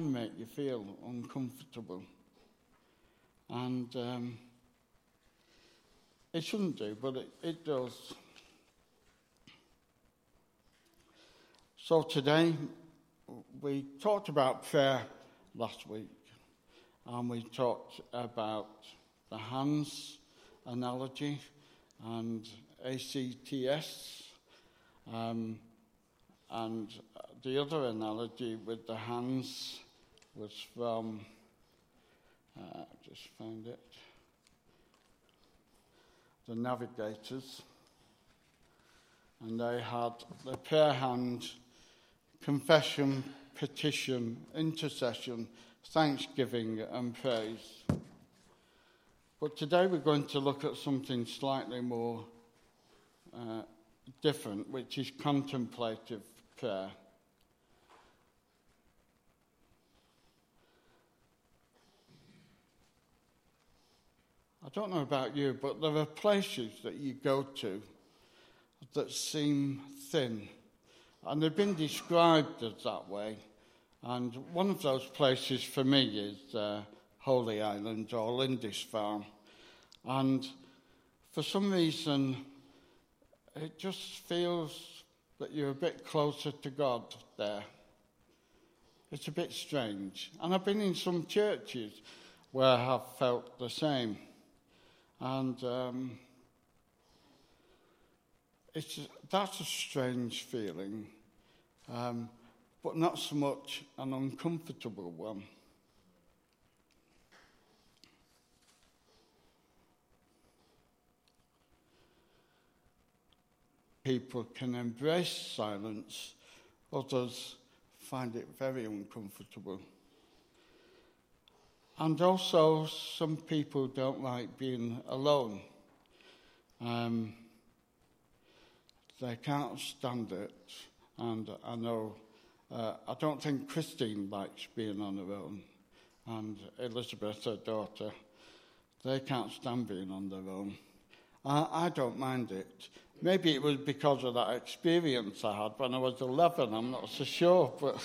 can make you feel uncomfortable. And it shouldn't do, but it does. So today, we talked about prayer last week, and we talked about the hands analogy and ACTS, and the other analogy with the hands was from, just found it, the Navigators, and they had the prayer hand, confession, petition, intercession, thanksgiving and praise. But today we're going to look at something slightly more different, which is contemplative prayer. I don't know about you, but there are places that you go to that seem thin. And they've been described as that way. And one of those places for me is Holy Island or Lindisfarne. And for some reason, it just feels that you're a bit closer to God there. It's a bit strange. And I've been in some churches where I have felt the same. And that's a strange feeling, but not so much an uncomfortable one. People can embrace silence, others find it very uncomfortable. And also, some people don't like being alone. They can't stand it. And I know, I don't think Christine likes being on her own. And Elizabeth, her daughter, they can't stand being on their own. I don't mind it. Maybe it was because of that experience I had when I was 11, I'm not so sure, but...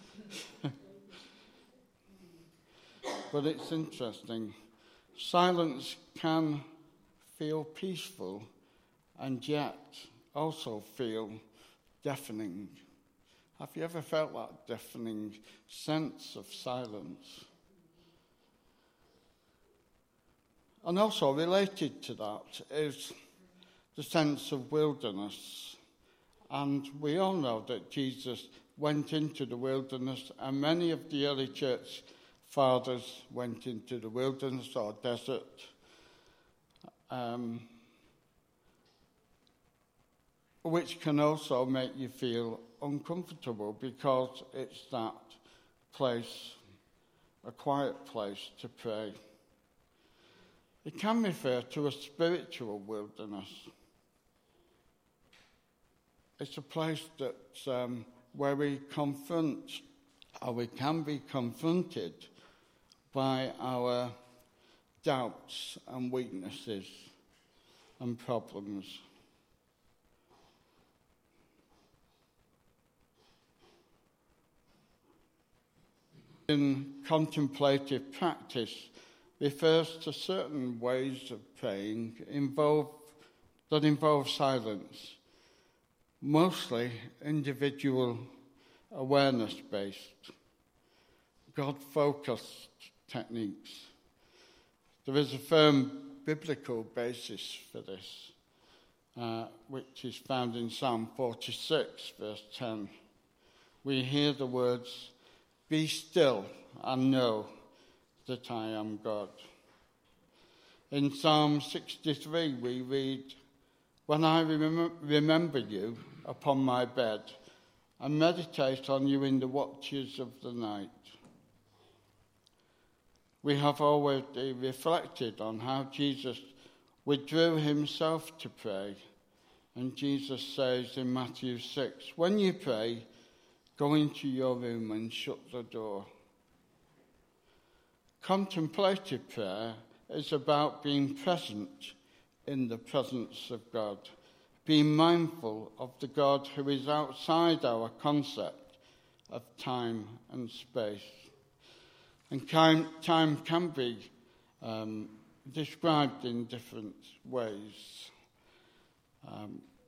But it's interesting. Silence can feel peaceful and yet also feel deafening. Have you ever felt that deafening sense of silence? And also related to that is the sense of wilderness. And we all know that Jesus went into the wilderness, and many of the early church fathers went into the wilderness or desert, which can also make you feel uncomfortable because it's that place, a quiet place to pray. It can refer to a spiritual wilderness. It's a place that's where we confront, or we can be confronted by our doubts and weaknesses and problems. In contemplative practice refers to certain ways of praying that involve silence, mostly individual awareness-based, God-focused techniques. There is a firm biblical basis for this, which is found in Psalm 46, verse 10. We hear the words, "Be still and know that I am God." In Psalm 63, we read, "When I remember you upon my bed and meditate on you in the watches of the night." We have already reflected on how Jesus withdrew himself to pray. And Jesus says in Matthew 6, "When you pray, go into your room and shut the door." Contemplative prayer is about being present in the presence of God, being mindful of the God who is outside our concept of time and space. And time can be described in different ways. I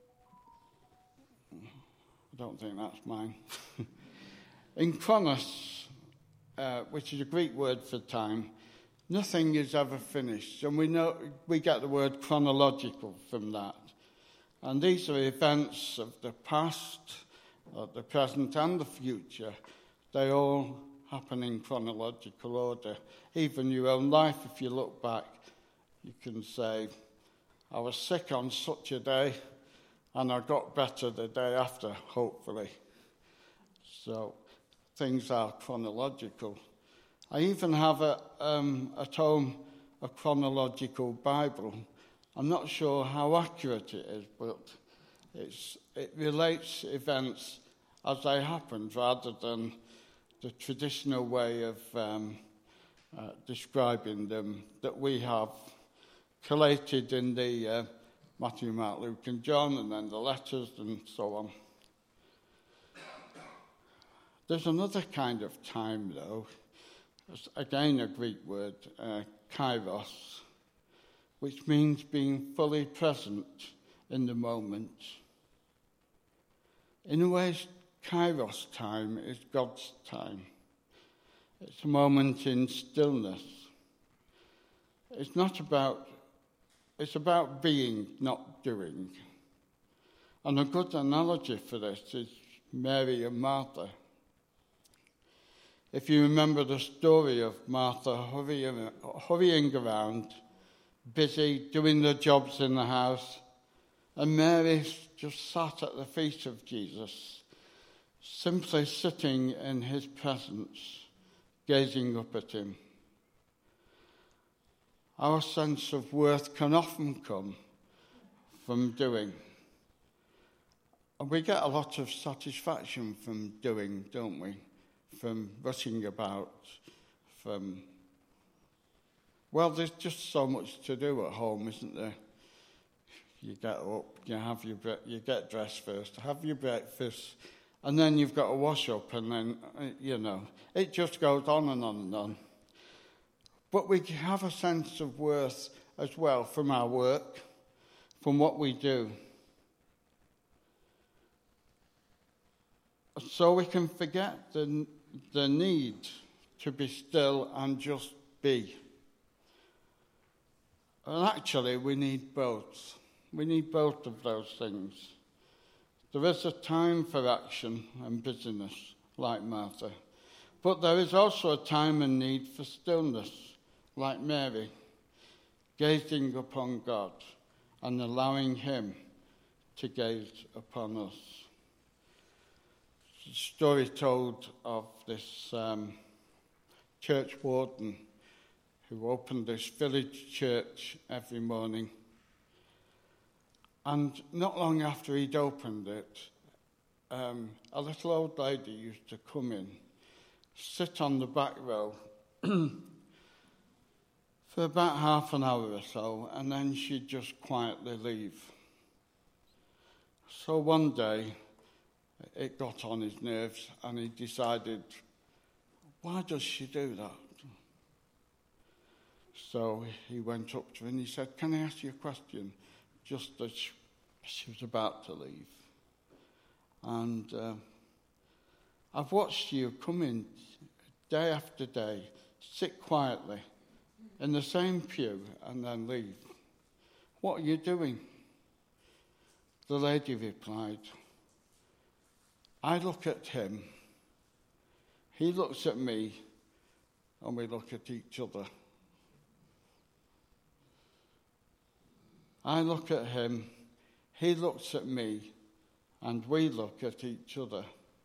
don't think that's mine. In chronos, which is a Greek word for time, nothing is ever finished. And we get the word chronological from that. And these are events of the past, the present and the future. They all happen in chronological order. Even your own life, if you look back, you can say, I was sick on such a day, and I got better the day after, hopefully. So things are chronological. I even have at home a chronological Bible. I'm not sure how accurate it is, but it relates events as they happened rather than the traditional way of describing them that we have collated in the Matthew, Mark, Luke and John, and then the letters and so on. There's another kind of time, though. It's again a Greek word, kairos, which means being fully present in the moment. In a way, kairos time is God's time. It's a moment in stillness. It's about being, not doing. And a good analogy for this is Mary and Martha. If you remember the story of Martha hurrying around, busy doing the jobs in the house, and Mary just sat at the feet of Jesus, simply sitting in his presence, gazing up at him. Our sense of worth can often come from doing. And we get a lot of satisfaction from doing, don't we? From rushing about, there's just so much to do at home, isn't there? You get up, you get dressed first, have your breakfast, and then you've got to wash up, and then, it just goes on and on and on. But we have a sense of worth as well from our work, from what we do. So we can forget the need to be still and just be. And actually, we need both. We need both of those things. There is a time for action and busyness, like Martha. But there is also a time and need for stillness, like Mary, gazing upon God and allowing him to gaze upon us. A story told of this church warden who opened this village church every morning. And not long after he'd opened it, a little old lady used to come in, sit on the back row for about half an hour or so, and then she'd just quietly leave. So one day, it got on his nerves, and he decided, why does she do that? So he went up to her and he said, can I ask you a question? Just as she was about to leave. And I've watched you come in day after day, sit quietly in the same pew and then leave. What are you doing? The lady replied, I look at him, he looks at me, and we look at each other. I look at him, he looks at me, and we look at each other.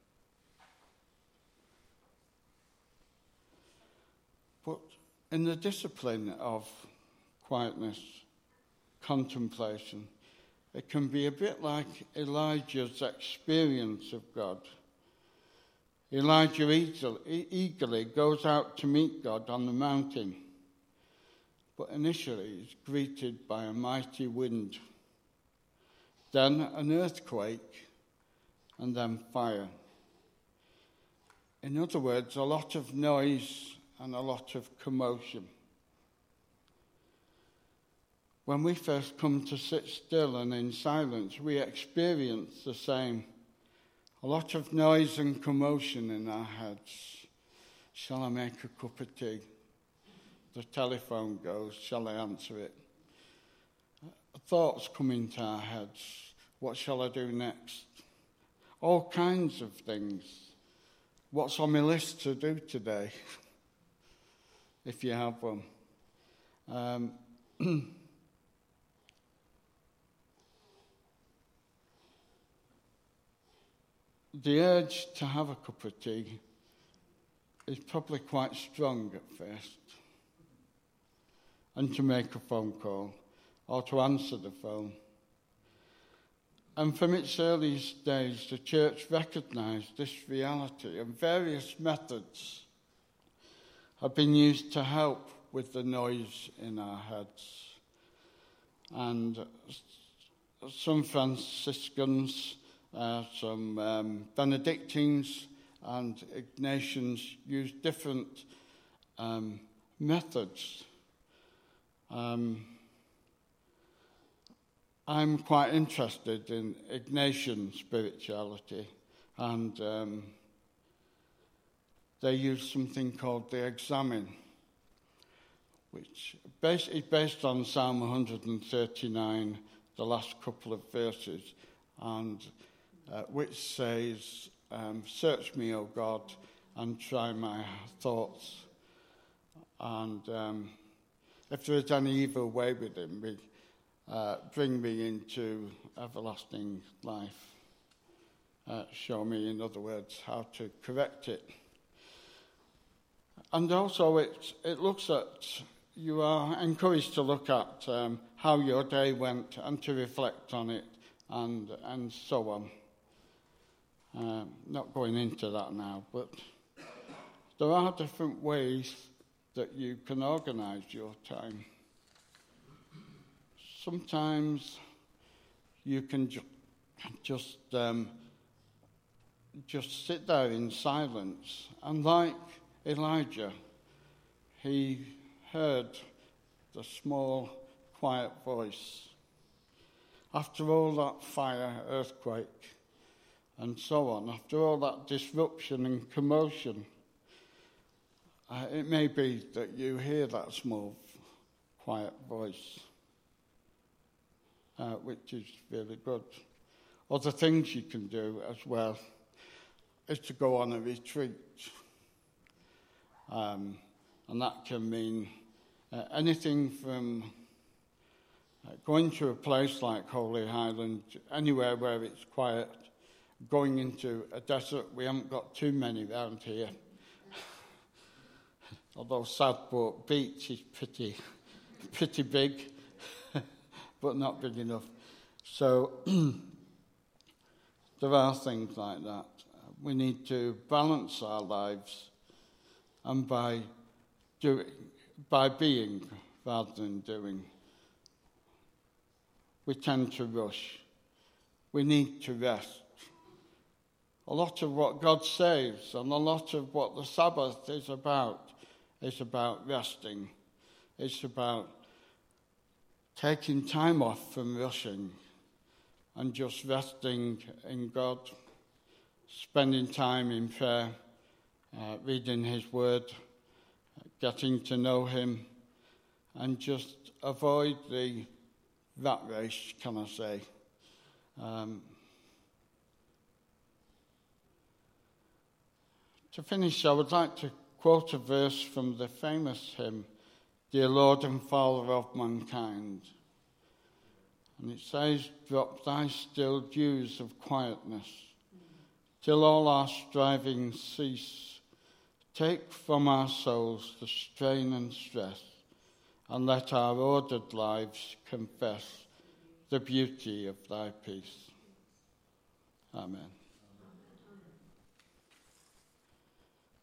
But in the discipline of quietness, contemplation, it can be a bit like Elijah's experience of God. Elijah eagerly goes out to meet God on the mountain, but initially he's greeted by a mighty wind, then an earthquake, and then fire. In other words, a lot of noise and a lot of commotion. When we first come to sit still and in silence, we experience the same. A lot of noise and commotion in our heads. Shall I make a cup of tea? The telephone goes. Shall I answer it? Thoughts come into our heads. What shall I do next? All kinds of things. What's on my list to do today? If you have one. The urge to have a cup of tea is probably quite strong at first. And to make a phone call or to answer the phone. And from its earliest days, the church recognised this reality, and various methods have been used to help with the noise in our heads. And some Franciscans, some Benedictines and Ignatians use different methods. I'm quite interested in Ignatian spirituality, and they use something called the Examen, which is based on Psalm 139, the last couple of verses, and which says, "Search me, O God, and try my thoughts, and if there is any evil way within me, bring me into everlasting life." Show me, in other words, how to correct it. And also it looks at, you are encouraged to look at how your day went and to reflect on it and so on. Not going into that now, but there are different ways that you can organise your time. Sometimes you can just sit there in silence, and like Elijah, he heard the small, quiet voice. After all that fire, earthquake, and so on, after all that disruption and commotion, it may be that you hear that small, quiet voice, which is really good. Other things you can do as well is to go on a retreat. And that can mean anything from going to a place like Holy Highland, anywhere where it's quiet, going into a desert. We haven't got too many around here. Although Southport Beach is pretty big, but not big enough. So there are things like that. We need to balance our lives, and by being rather than doing. We tend to rush. We need to rest. A lot of what God saves and a lot of what the Sabbath is about resting. It's about taking time off from rushing and just resting in God, spending time in prayer, reading His Word, getting to know Him, and just avoid the rat race, can I say. To finish, I would like to quote a verse from the famous hymn, "Dear Lord and Father of Mankind." And it says, "Drop thy still dews of quietness, till all our strivings cease. Take from our souls the strain and stress, and let our ordered lives confess the beauty of thy peace." Amen.